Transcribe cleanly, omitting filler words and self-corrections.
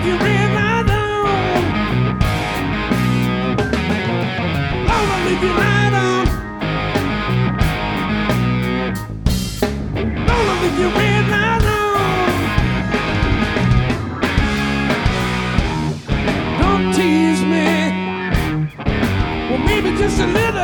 if you realize on. Lord, I'll leave you right on. Lord, I'll leave you realize on. Don't tease me. Well, maybe just a little.